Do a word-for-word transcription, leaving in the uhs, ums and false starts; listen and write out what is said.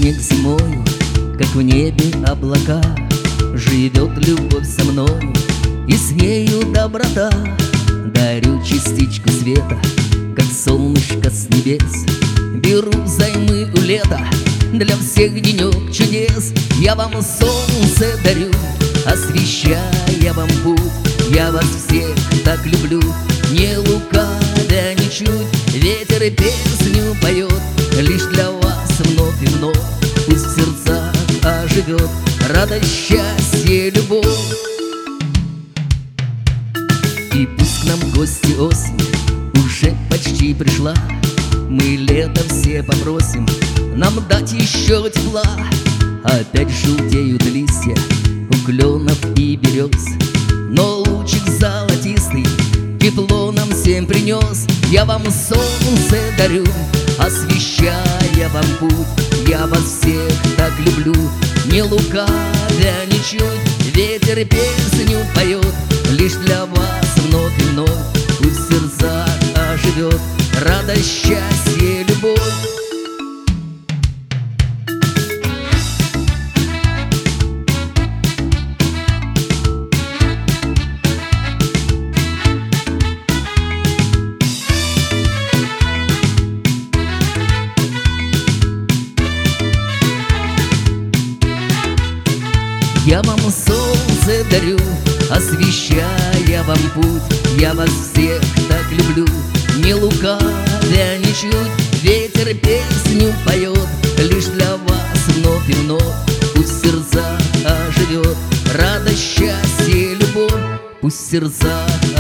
снег зимою, как в небе облака, живет любовь со мною, и с нею доброта. Дарю частичку света, как солнышко с небес. Беру взаймы у лета для всех денек чудес. Я вам солнце дарю, освещая вам путь. Я вас всех так люблю, не лукавя ничуть. Ветер и песню поет лишь для вас вновь и вновь. Пусть в сердцах оживет радость, счастье, любовь. И пусть к нам в гости осень уже почти пришла. Мы лето все попросим нам дать еще тепла. Опять желтеют листья у кленов и берез, но лучик золотистый тепло нам всем принес. Я вам солнце дарю, освещая вам путь. Я вас всех так люблю, не лукавя ничуть. Ветер и песню поет лишь для вас вновь и вновь. Пусть в сердцах оживет радость, счастье, любовь. Я вам солнце дарю, освещая вам путь. Я вас всех так люблю, не лукавя ничуть. Ветер песню поет лишь для вас вновь и вновь. Пусть в сердцах оживет радость, счастье, любовь. Пусть в сердцах